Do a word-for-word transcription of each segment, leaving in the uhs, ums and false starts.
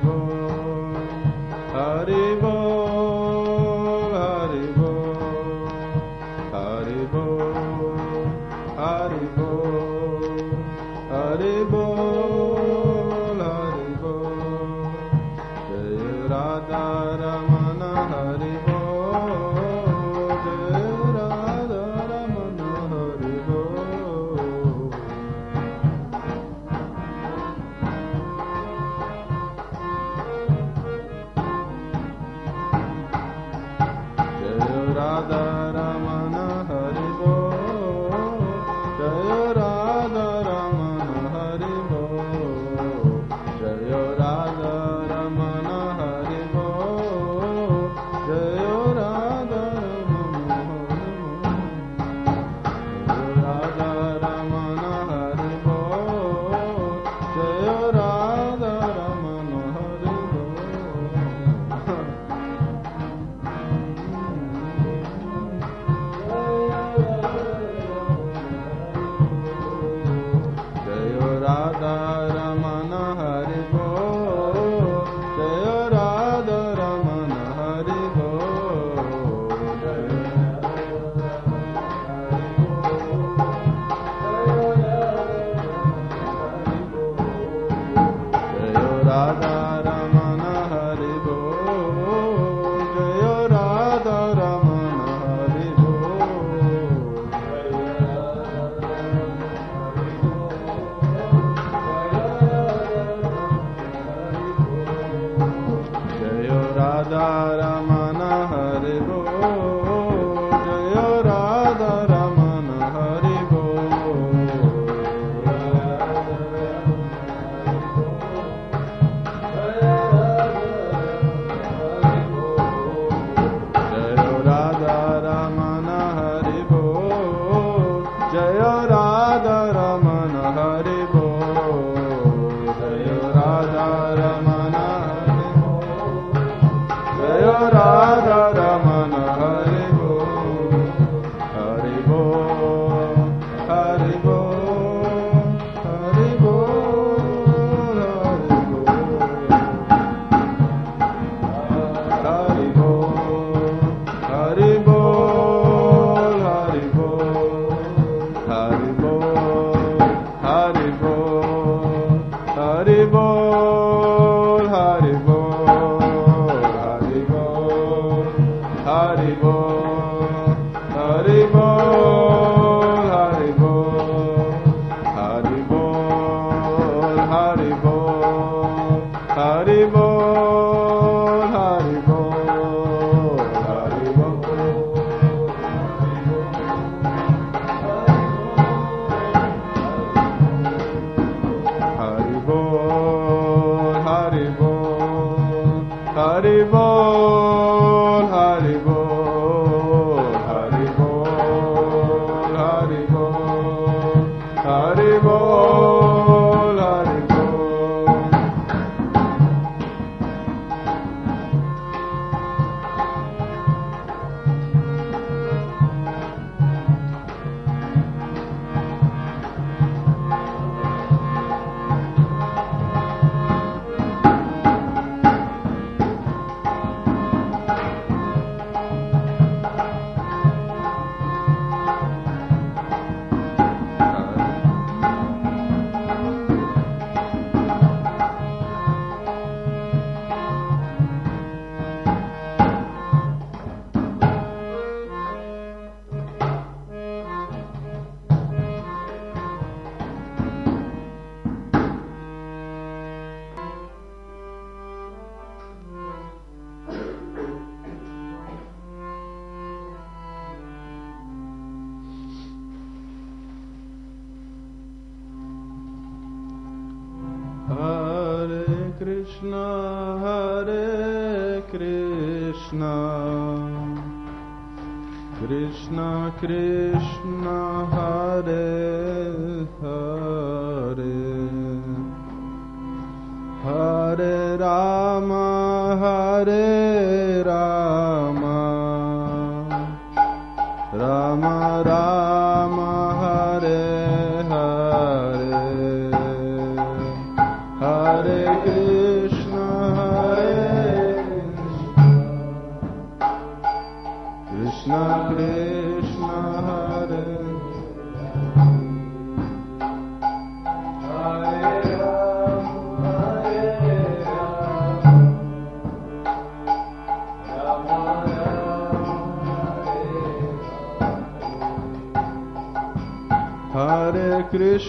Hare Krishna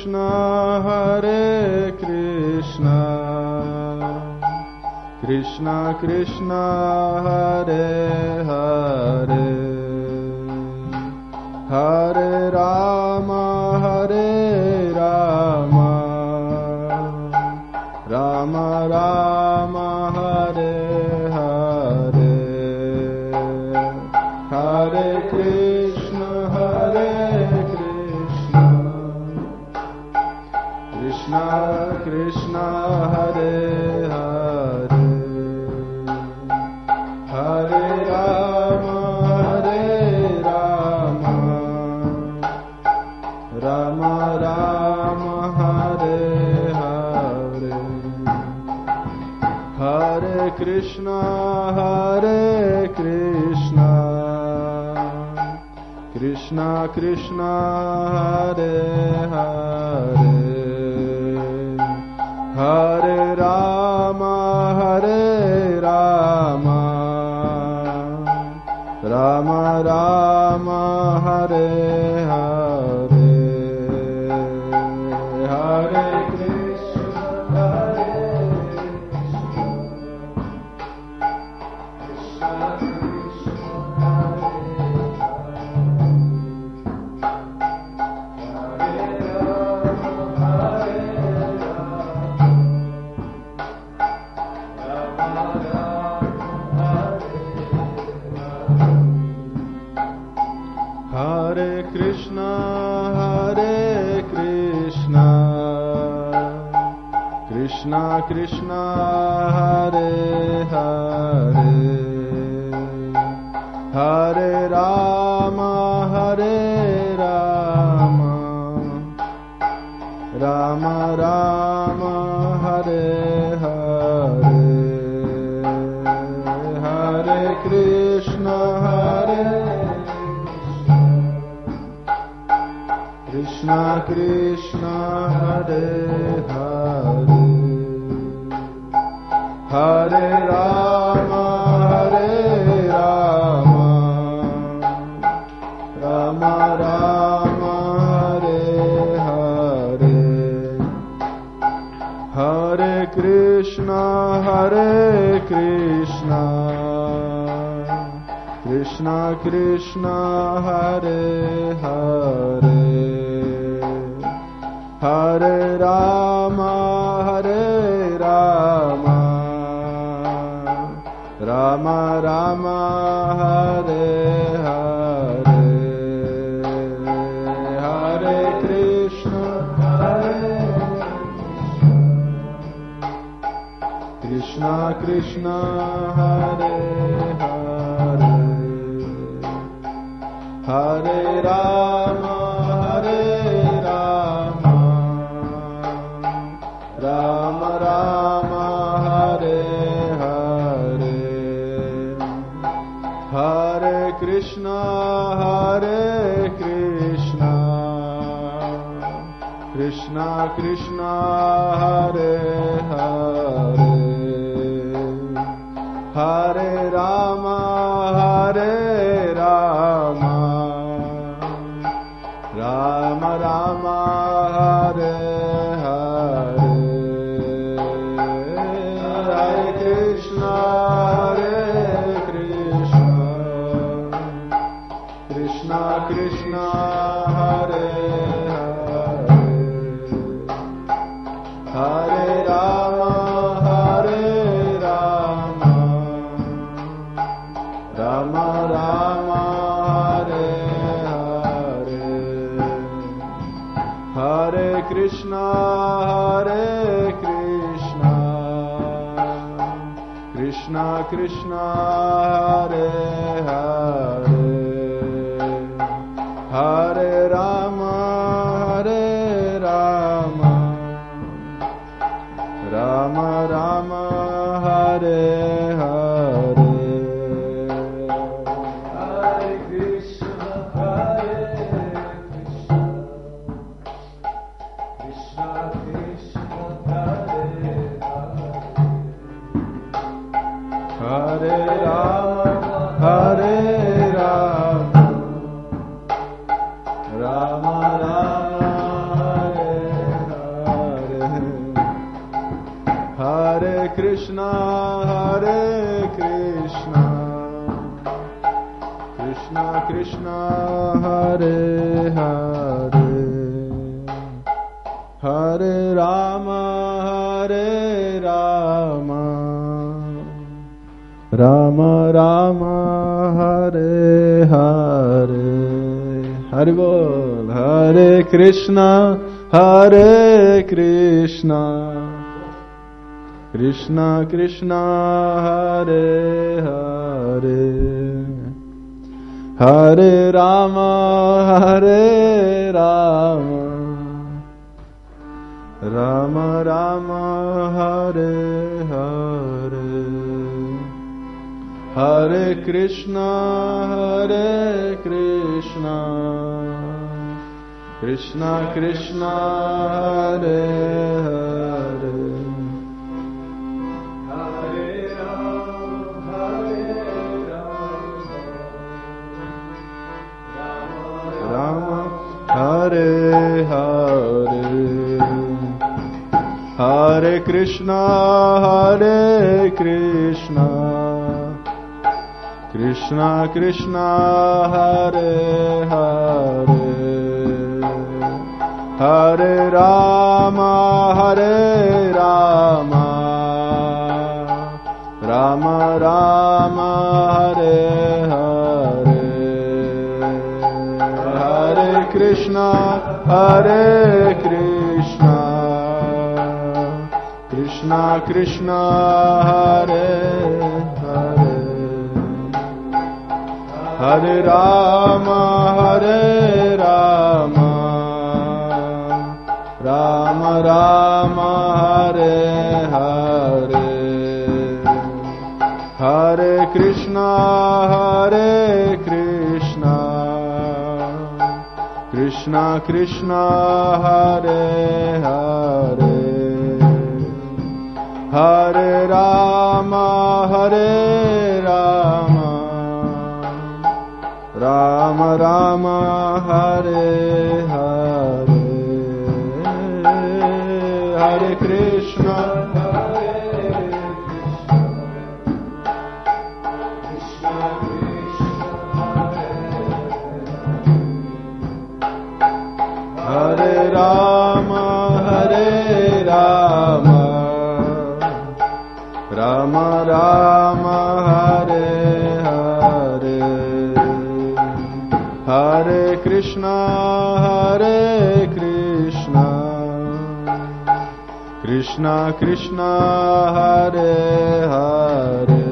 Krishna, Hare Krishna, Krishna Krishna, Hare Hare, Hare Rama, Hare Rama, Rama Rama, Hare Hare, Hare Krishna, Hare Krishna, Krishna Krishna, Hare Hare, Hare Rama, Hare Rama, Rama Rama, Hare Hare, Hare Krishna, Hare Krishna, Krishna Krishna, Hare Hare, Hare Rama, Hare Rama, Rama Rama, Hare Hare, Hare Krishna, Hare Krishna, Hare Krishna, Krishna Krishna, Hare Hare, Hare Rama, Hare Rama, Rama Rama, Hare Hare, Hare Krishna, Hare Krishna Krishna, Hare Hare, Hare Rama, Hare Rama, Rama Rama, Hare Hare, Hare Krishna, Hare Krishna, Krishna Krishna, Hare Hare, Hare Rama, Hare Rama, Rama Rama, Hare Hare, Hare Krishna, Hare Krishna, Krishna, Hare Hare, Hare Rama, Hare Rama, Rama Rama, Hare Hare, Hare Krishna, Hare Krishna, Krishna Krishna, Hare Hare, Hare Rama, Hare Rama, Rama Rama, Hare Hare, Hare Krishna, Hare Krishna, Krishna Krishna, Hare Hare, Hare Rama, Hare Rama, Rama Rama, Hare Hare, Hare Krishna, Hare Krishna, Krishna Krishna, Hare Hare, Hare Rama, Hare Rama, Rama Rama, Hare Hare, Hare Krishna, Hare Krishna, Krishna Krishna, Hare Hare, Hare Rama, Hare Rama, Rama Rama, Hare Krishna, Hare Krishna, Krishna Krishna, Hare Hare, Hare Rama, Hare Rama, Rama Rama, Hare Hare. Hari Bol. Hare Krishna, Hare Krishna, Krishna Krishna, Hare Hare, Hare Rama, Hare Rama, Rama Rama, Hare Hare, Hare Krishna, Hare Krishna, Krishna Krishna, Hare Hare, Hare Rama, Hare Rama, Rama Hare Hare, Hare Krishna, Hare Krishna, Krishna Krishna, Hare Hare, Hare Rama, Hare Rama, Rama Rama, Hare Hare, Hare Krishna, Hare Krishna, Krishna Krishna, Hare Hare, Hare Rama, Hare Rama, Rama Rama, Hare Hare, Hare Krishna, Hare Krishna, Krishna Krishna, Hare Hare, Hare Rama, Hare Rama, Rama Rama, Hare Hare, Hare Krishna, Hare Krishna, Hare Rama, Hare Rama, Rama Rama, Hare Hare, Hare Krishna, Hare Krishna, Krishna Krishna, Hare Hare,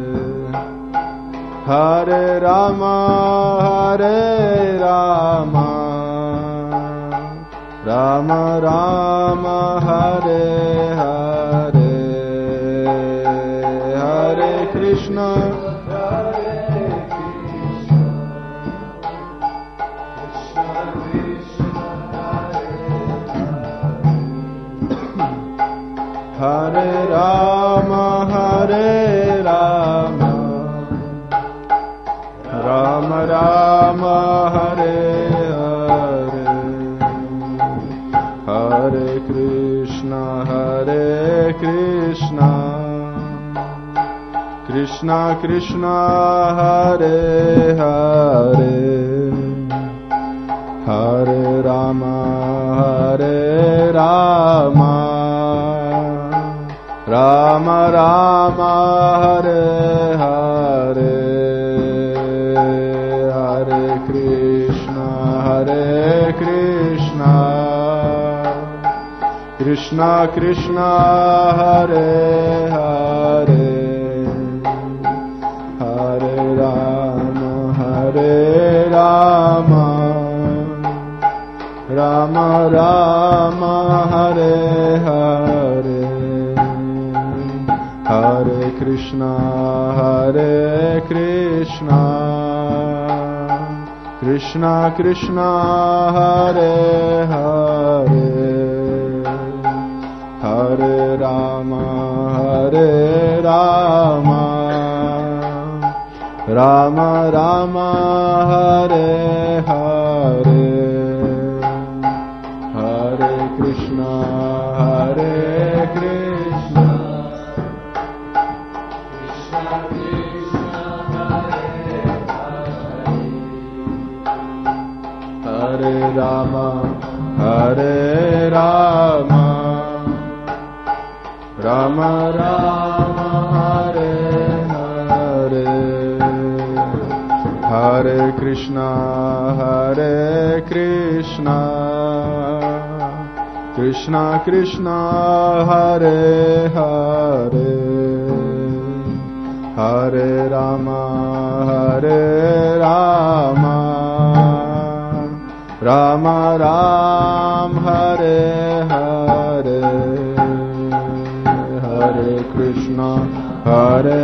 Hare Rama, Hare Rama, Rama Rama, Hare Hare, Hare Krishna, Hare Rama, Hare Rama, Rama Rama, Hare Hare, Hare Krishna, Hare Krishna, Krishna Krishna, Hare Hare, Hare Rama, Hare Rama, Rama Rama, Hare Hare, Hare Krishna, Hare Krishna, Krishna Krishna, Hare Hare, Hare Rama, Hare Rama, Rama Rama, Hare Hare, Hare Krishna, Hare Krishna, Krishna Krishna, Hare Hare, Hare Rama, Hare Rama, Rama Rama, Hare Hare, Hare Krishna, Hare Krishna, Rama, Hare Rama, Rama Rama, Hare Hare, Hare Krishna, Hare Krishna, Krishna Krishna, Hare Hare, Hare Rama, Hare Rama, Rama Rama, Hare Hare, Hare Krishna, Hare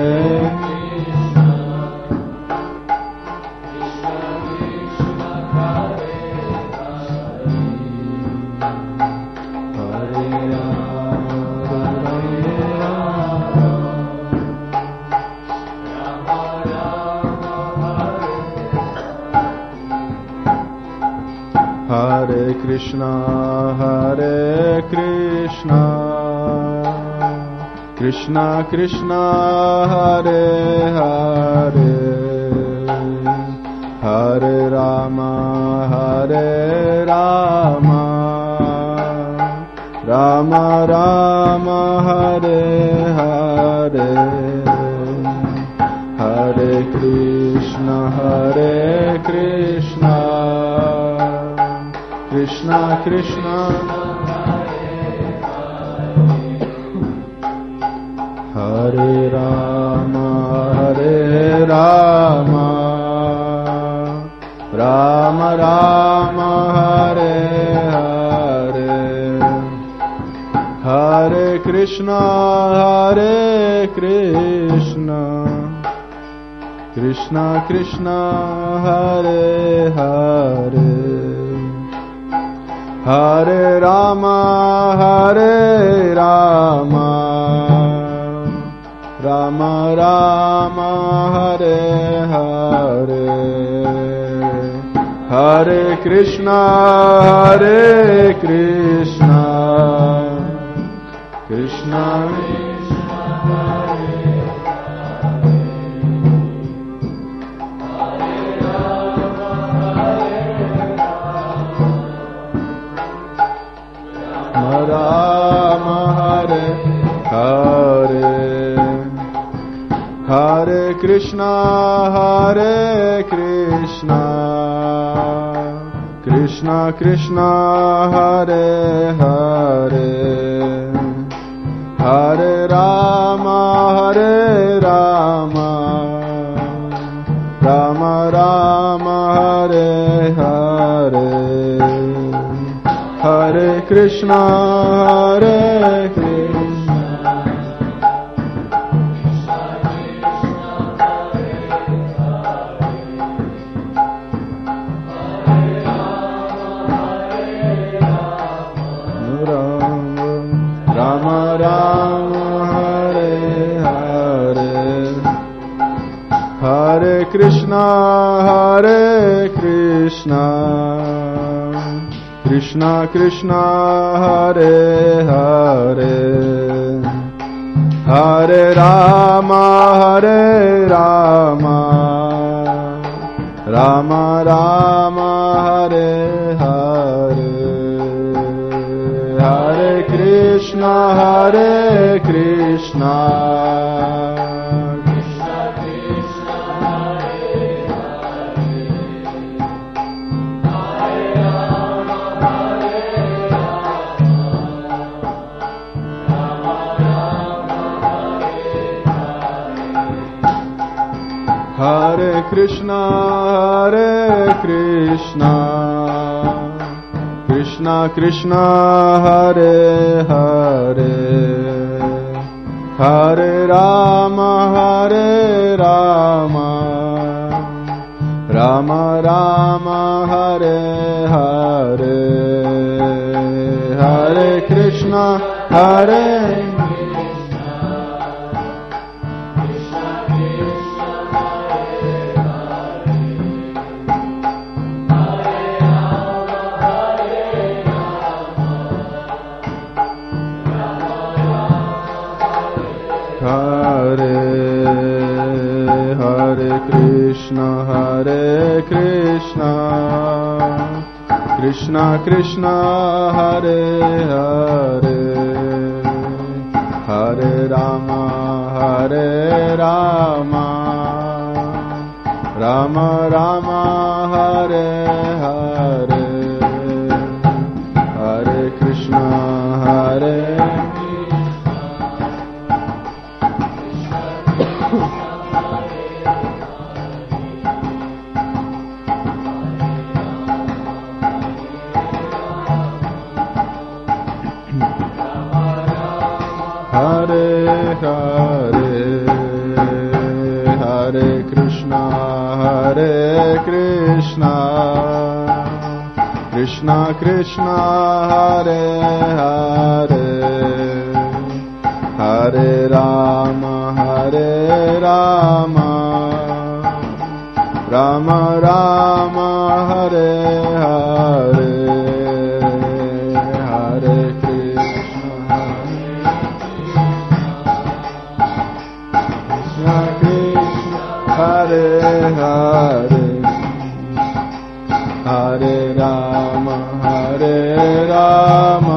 Hare Krishna, Hare Krishna, Krishna Krishna, Hare Hare, Hare Rama, Hare Rama, Rama Rama, Hare Hare, Hare Krishna, Hare Krishna, Krishna Krishna, Hare Rama, Hare Rama, Rama Rama, Hare Hare, Hare Krishna, Hare Krishna, Krishna Krishna, Hare Hare, Hare Rama, Hare Rama, Rama Rama, Hare Hare, Hare Krishna, Hare Krishna, Krishna Krishna, Hare Rama, Hare Hare, Hare Krishna, Hare Krishna, Krishna Krishna, Hare Hare, Hare Rama, Hare Rama, Rama Rama, Hare Hare, Hare Krishna, Hare Krishna, Rama Rama, Hare Hare, Hare Krishna, Hare Krishna, Krishna Krishna, Hare Hare, Hare Rama, Hare Rama, Rama Rama, Hare Hare, Hare Krishna, Hare Krishna, Hare Krishna, Hare Krishna, Krishna Krishna, Hare Hare, Hare Rama, Hare Rama, Rama Rama, Hare Hare, Hare Krishna, Hare Krishna, Hare Krishna, Krishna Krishna Hare Hare Hare Rama Hare Rama Rama Rama Hare Hare Hare Krishna Hare Hare Hare Hare Krishna Hare Krishna Krishna Krishna Hare Hare Hare Rama Hare Rama Rama Rama Hare Hare Hare Krishna Hare Hare Hare Rama Hare Rama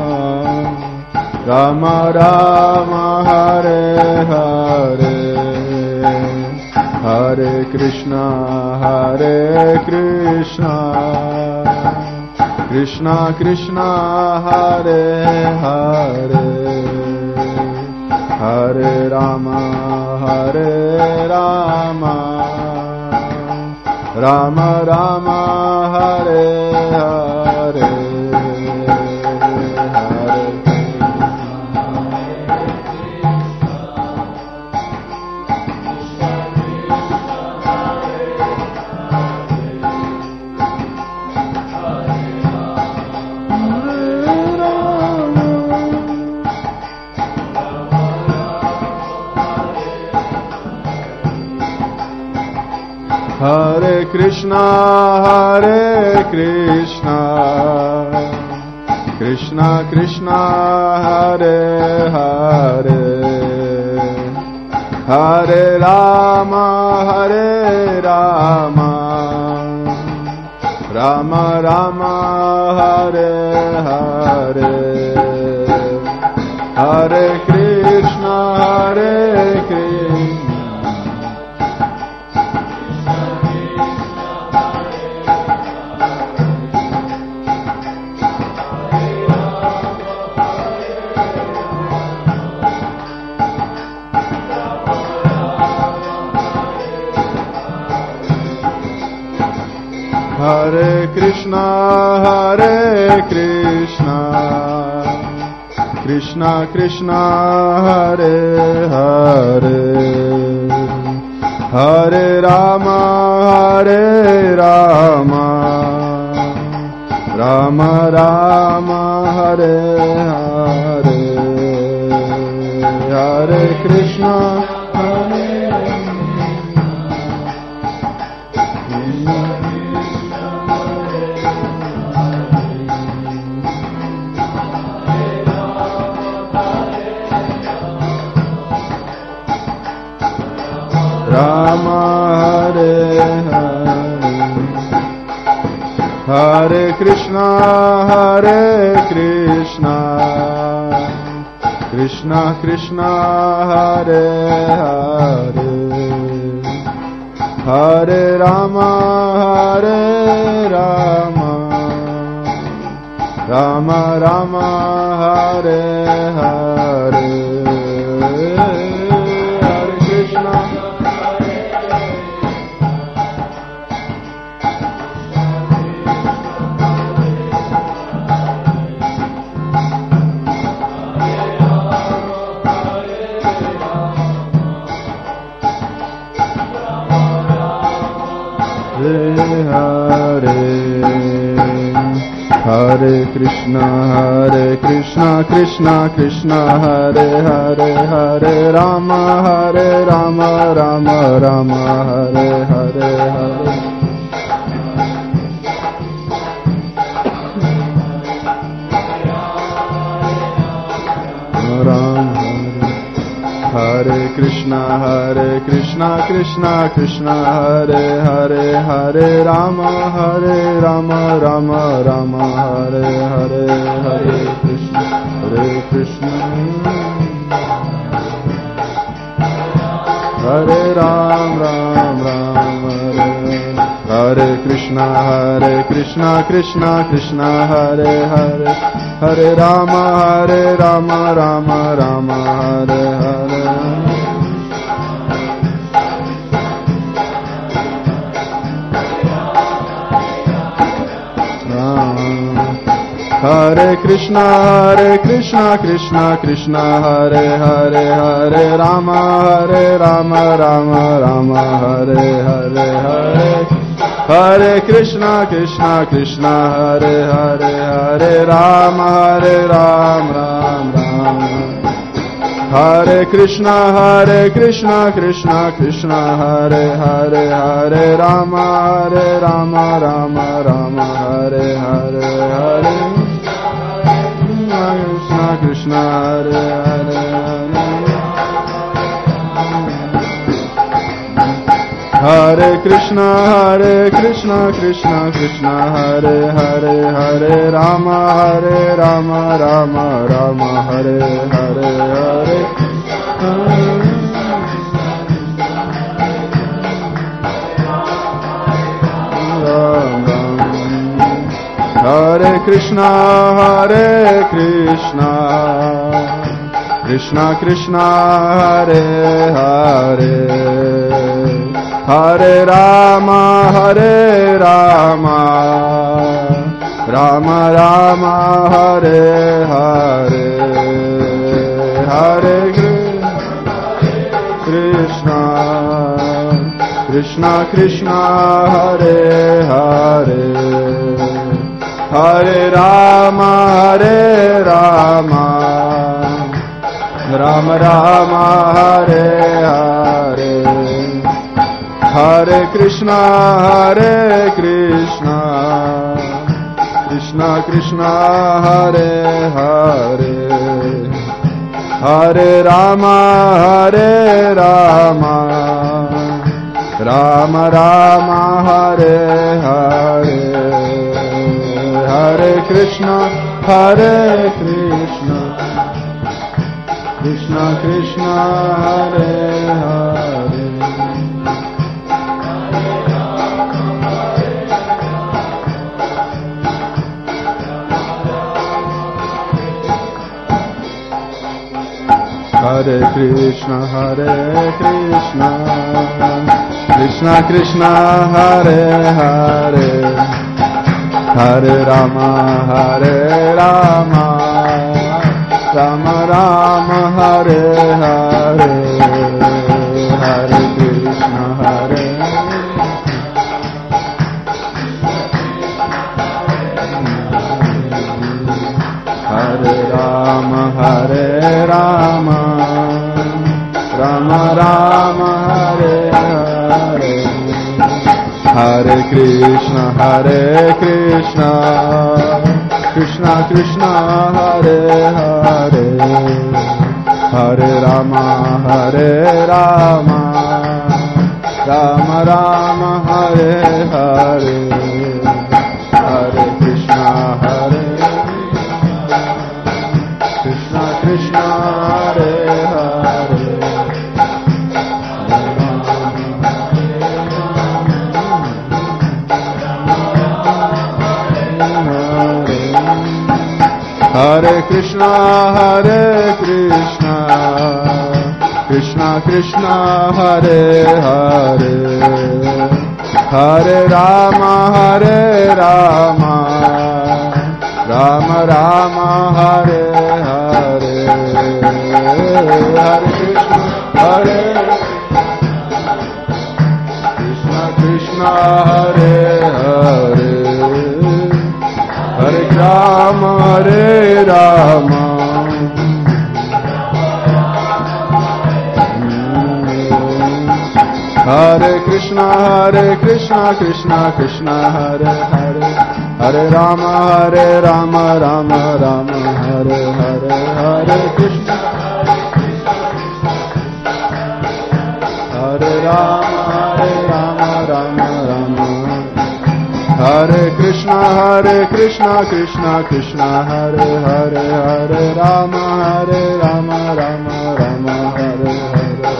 Rama Rama Hare Hare Hare Krishna Hare Krishna Krishna Krishna Hare Hare Hare Rama Hare Rama Rama Rama Hare Hare Hare Krishna Hare Krishna Krishna Krishna Hare Hare Hare Rama Hare Rama Rama Rama Hare Hare Hare Krishna Hare Krishna Hare Krishna Hare Krishna Krishna Krishna Hare Hare Hare Rama Hare Rama Rama Rama Hare Hare Hare Krishna Hare Rama Hare Hare Hare Krishna Hare Krishna Krishna Krishna Hare Hare Hare Rama Hare Rama Rama Rama Hare Hare Hare Krishna Hare Hare Krishna Hare Krishna Krishna Krishna Hare Hare Hare Rama Hare Rama Rama Rama Hare Hare Hare Hare Krishna Krishna, Hare Krishna, Krishna Krishna, Hare Hare, Hare Rama, Hare Rama, Rama Rama, Hare Hare, Hare Krishna, Hare Krishna, Hare Ram, Ram Ram, Hare Hare Krishna, Hare Krishna, Krishna Krishna, Hare Hare, Hare Rama, Hare Rama, Rama Rama, Hare Hare. Hare Krishna, Hare Krishna, Krishna Krishna, Hare Hare, Hare Rama, Hare Rama, Rama Rama, Hare Hare, Hare Hare Krishna, Krishna Krishna, Hare Hare, Hare Rama, Hare Ram, Ram Ram. Hare Krishna, Hare Krishna, Krishna Krishna, Hare Hare, Hare Rama, Hare Rama, Rama Rama, Hare Hare, Hare Krishna, Krishna, Hare Hare, Hare Krishna, Hare Krishna, Krishna Krishna, Hare Hare, Hare Rama, Hare Rama, Rama Rama, Hare Hare, Hare Hare Krishna, Hare Krishna, Krishna Krishna, Hare Hare, Hare Rama, Hare Rama, Rama Rama, Hare Hare, Hare Krishna, Krishna Krishna, Hare Hare, Hare Rama, Hare Rama, Rama Rama, Hare Hare, Hare Krishna, Hare Krishna, Krishna Krishna, Hare Hare, Hare Rama, Hare Rama, Rama Rama, Hare Hare, Hare Krishna, Hare Krishna, Krishna Krishna, Hare Hare. Hare Krishna, Hare Krishna, Krishna Krishna, Hare Hare, Hare Rama, Hare Rama, Rama Rama, Hare Hare, Hare Krishna, Hare Hare Rama, Hare Rama, Rama Rama, Hare Hare, Hare Krishna, Hare Krishna, Krishna Krishna, Hare Hare, Hare Rama, Hare Rama, Rama Rama, Hare Hare, Hare Krishna, Hare Krishna Krishna, Hare Hare, Hare Krishna, Hare Krishna, Krishna Krishna, Hare Hare, Hare Rama, Hare Rama, Rama Rama, Hare Hare, Hare Krishna, Hare Krishna Krishna, Hare Hare, Hare Rama, Hare Rama, Hare Krishna, Hare Krishna, Krishna Krishna, Hare Hare, Hare Rama, Hare Rama, Rama Rama, Hare Hare, Hare Krishna, Hare Rama, Hare Rama, Rama Rama. Hare Krishna, Hare Krishna, Krishna Krishna, Hare Hare, Hare Rama, Hare Rama, Rama Rama, Hare Hare.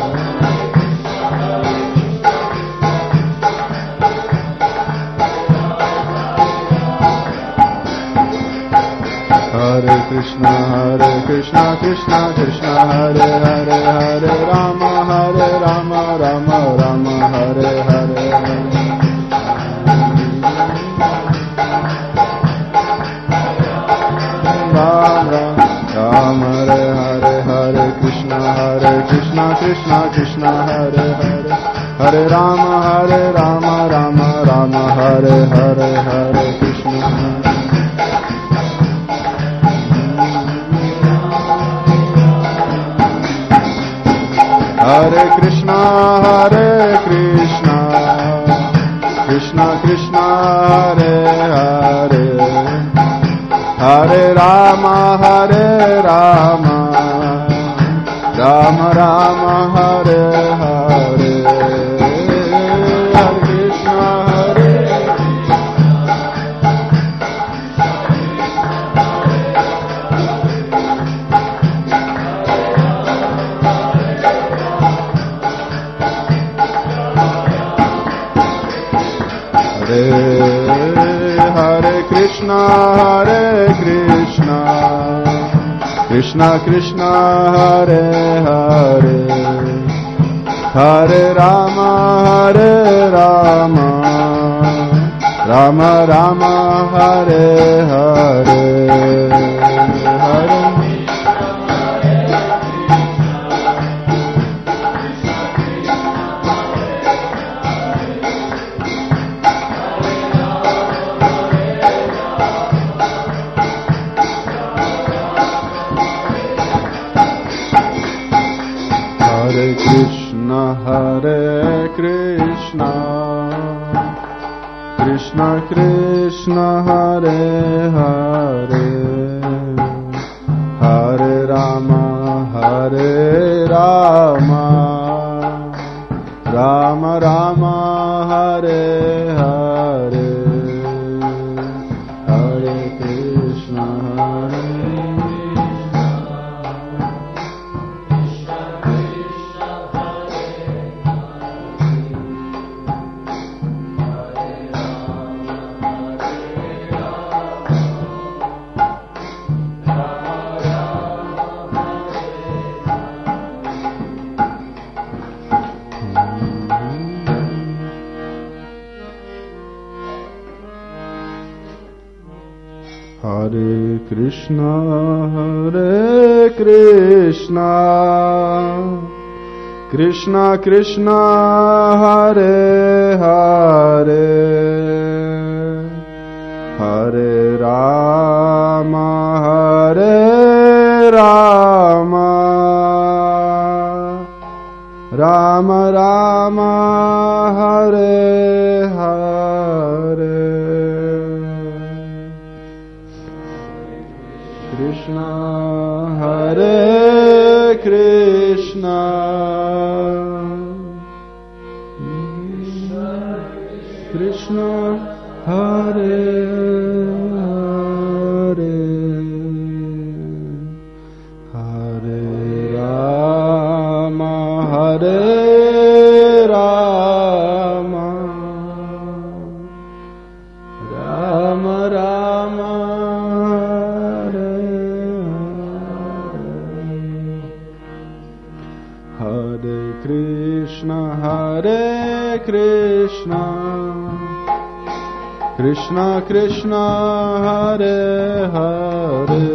Hare Krishna, Hare Krishna, Krishna Krishna, Hare Hare, Hare Rama, Hare Rama, Rama Rama, Hare Hare. Ram Ram, Ram Hare Hare, Hare Krishna, Hare Krishna, Krishna Krishna, Hare Hare, Hare Rama, Hare Rama, Rama Rama, Hare Hare, Hare Krishna. Hare Krishna, Hare Krishna, Krishna Krishna, Hare Hare, Hare Rama, Hare Rama, Rama Rama, Hare Hare. Hare Krishna, Hare Hare Krishna, Hare Krishna, Krishna Krishna, Hare Hare, Hare Rama, Hare Rama, Rama Rama, Hare Hare. Hare Hare Krishna, Hare Krishna, Krishna Krishna, Hare Hare, Hare Rama, Hare Rama, Rama Rama, Hare Hare. Hare Krishna, Hare Hare Krishna, Hare Krishna, Krishna Krishna, Hare Hare, Hare Rama, Hare Rama, Rama Rama, Hare Hare. Krishna, Hare Krishna, Krishna Hare Hare, Hare Rama, Hare Rama, Rama Rama, Hare Krishna, Hare Krishna, Krishna Krishna, Hare Hare,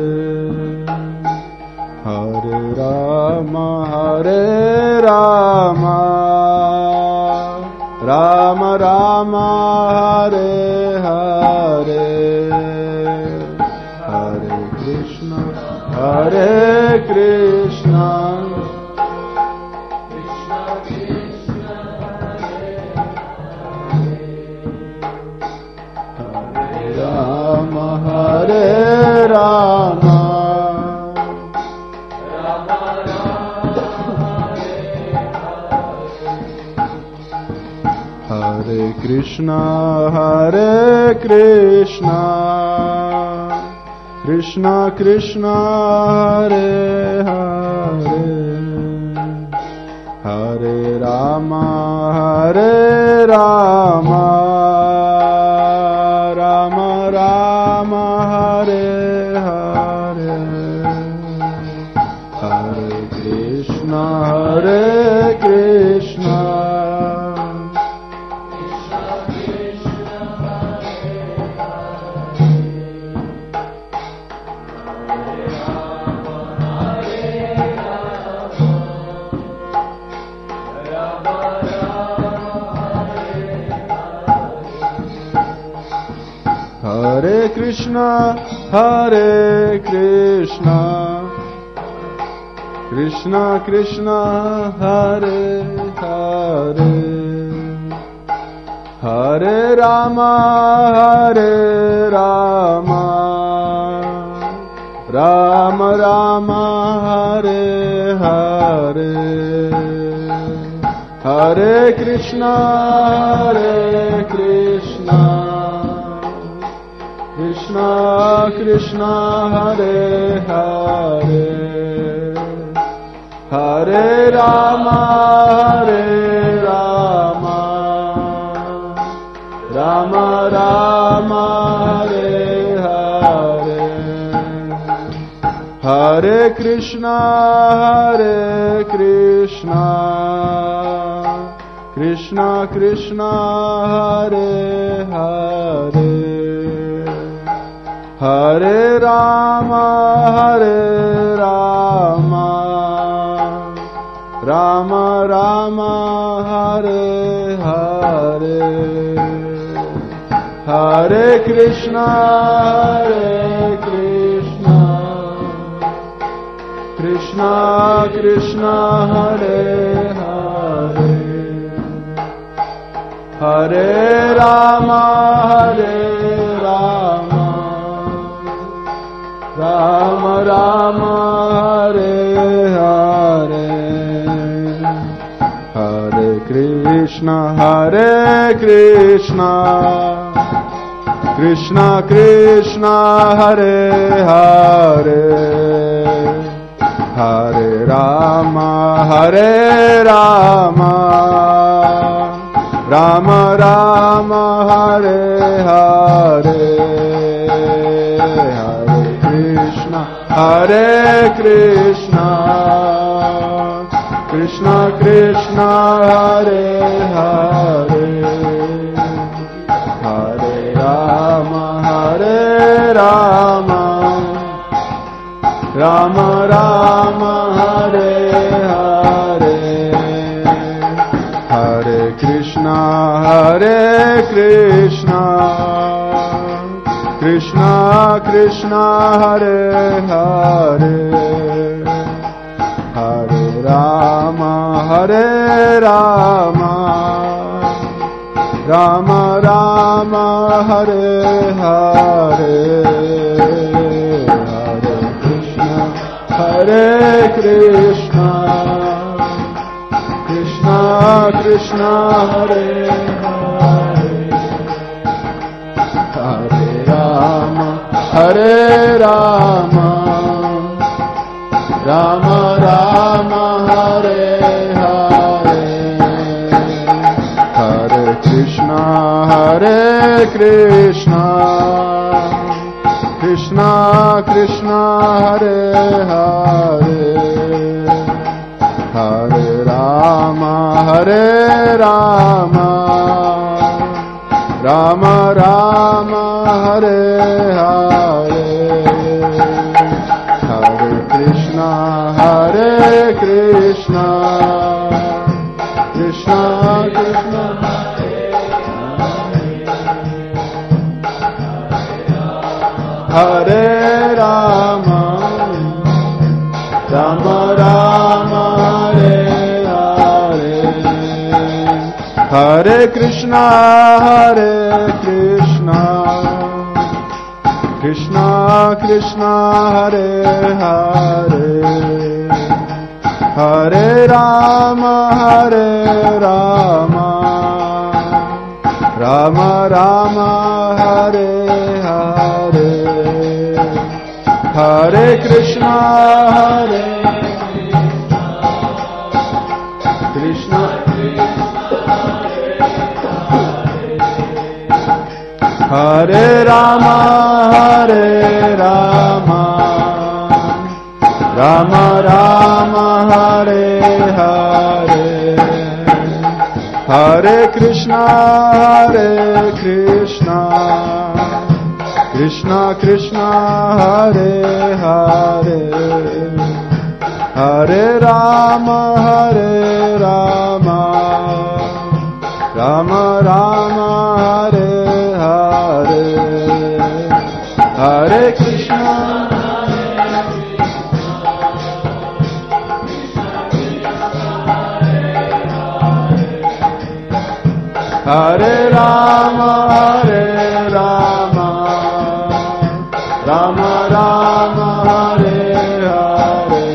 Hare Rama, Hare Rama, Rama Rama, Hare Hare, Hare Krishna, Hare Krishna, Hare Rama, Rama Rama, Hare Hare, Hare Krishna, Hare Krishna, Krishna Krishna, Hare Hare, Hare Rama, Hare Rama, Rama Rama, Hare Hare, Hare Krishna, Hare Krishna, Hare Krishna, Hare Krishna, Krishna Krishna, Hare Hare, Hare Rama, Hare Rama, Rama Rama, Hare Hare, Hare Krishna, Hare Krishna, Krishna Krishna, Hare Hare, Hare Rama, Hare Rama, Rama Rama, Hare Hare, Hare Krishna, Hare Krishna, Krishna Krishna, Hare Hare, Hare Rama, Hare Rama, Rama Rama, Hare Hare, Hare Krishna, Hare Krishna, Krishna Krishna, Hare Hare, Hare Rama, Hare Rama, Rama Rama, Hare Hare, Hare Krishna, Hare Krishna, Krishna Krishna, Hare Hare, Hare Rama, Hare Rama, Rama Rama, Hare Hare, Hare Krishna, Krishna Krishna, Hare Hare, Hare Rama, Hare Rama, Rama Rama, Hare Hare, Hare Krishna, Hare Krishna, Krishna Krishna, Hare Hare, Hare Rama, Hare Rama, Rama Rama, Hare Hare, Hare Krishna, Hare Krishna, Krishna Krishna, Hare Hare, Hare Rama, Hare Rama, Rama Rama, Hare Hare, Hare Krishna, Hare Krishna, Krishna Krishna, Hare Hare, Hare Rama, Hare Rama, Rama Rama, Hare Hare, Hare Krishna, Hare Krishna, Krishna Krishna, Hare Rama, Rama Rama, Hare Hare, Hare Krishna, Hare Krishna, Krishna Krishna, Hare Hare, Hare Rama, Hare Rama, Rama Rama Hare Hare Hare Krishna Hare Krishna Hare Rama Hare Rama Rama Rama Hare Hare Hare Krishna Hare Krishna Krishna Krishna Hare Hare Hare Rama Hare Rama Rama Rama Hare Hare Hare Krishna Hare Rama Hare Rama Rama Rama Hare Hare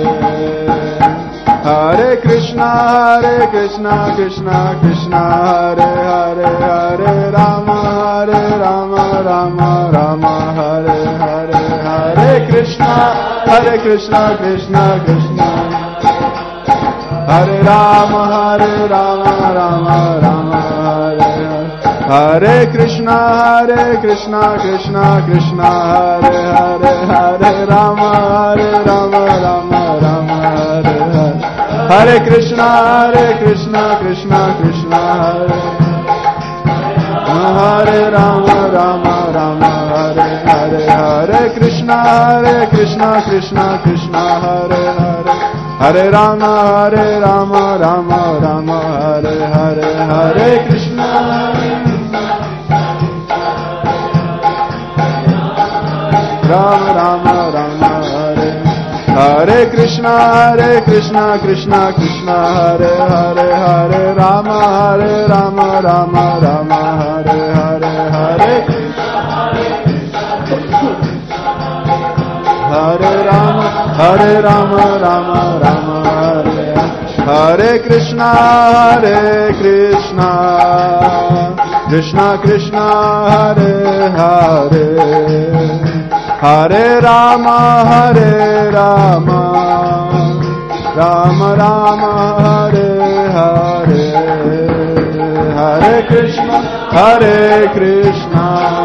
Hare Krishna Hare Krishna Krishna Krishna Hare Hare Hare Rama Hare Rama Rama Rama Hare Hare Hare Krishna Hare Krishna Krishna Krishna Hare Rama Hare Rama Rama Rama Hare Krishna Hare Krishna Krishna Krishna Hare Hare Hare Rama Hare Rama Rama Rama Hare Hare Hare Krishna Hare Krishna Krishna Krishna Hare Hare Rama Rama Rama Hare Hare Hare Krishna Hare Krishna Krishna Krishna Hare Hare Hare Rama Hare Rama Rama Rama Hare Hare Hare Krishna Rama Rama Rama Hare Hare Krishna Hare Krishna Krishna Krishna Hare Hare Hare Rama Hare Rama Rama Rama Hare Hare Hare Hare Rama Hare Rama Rama Rama Hare Hare Krishna Hare Krishna Krishna Krishna Hare Hare Hare Rama Hare Rama Rama Rama Hare Hare Hare Krishna Hare Krishna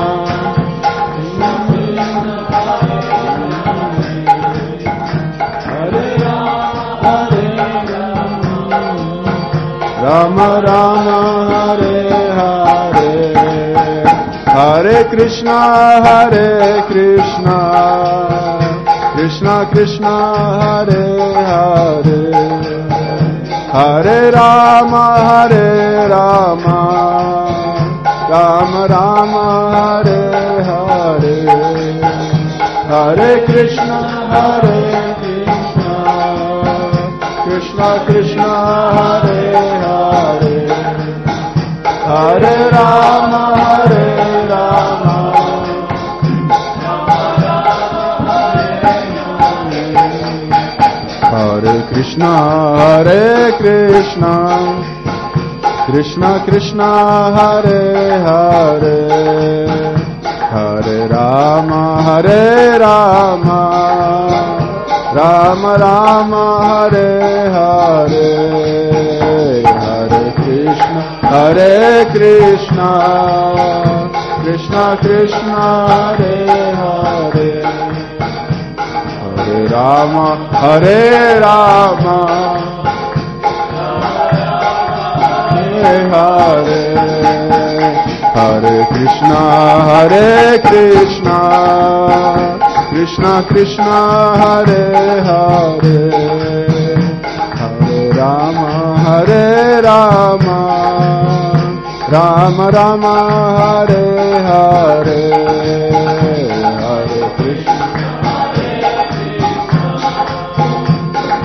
Hare Rama Hare Rama Rama Hare Hare Hare Krishna Hare Krishna Krishna Krishna Hare Hare Hare Rama Hare Rama Rama Rama Hare Hare Hare Krishna Hare Krishna Krishna Krishna Hare Hare Hare Rama Hare Rama Hare Krishna Hare Krishna Krishna Krishna Hare Hare Hare Rama Hare Rama Rama Rama Hare Hare Hare Krishna Hare Krishna Krishna Krishna Hare Hare Hare Rama Hare Rama Hare Hare Hare Krishna Hare Krishna Krishna Krishna Hare Hare Hare Rama Hare Rama Rama Rama Hare Hare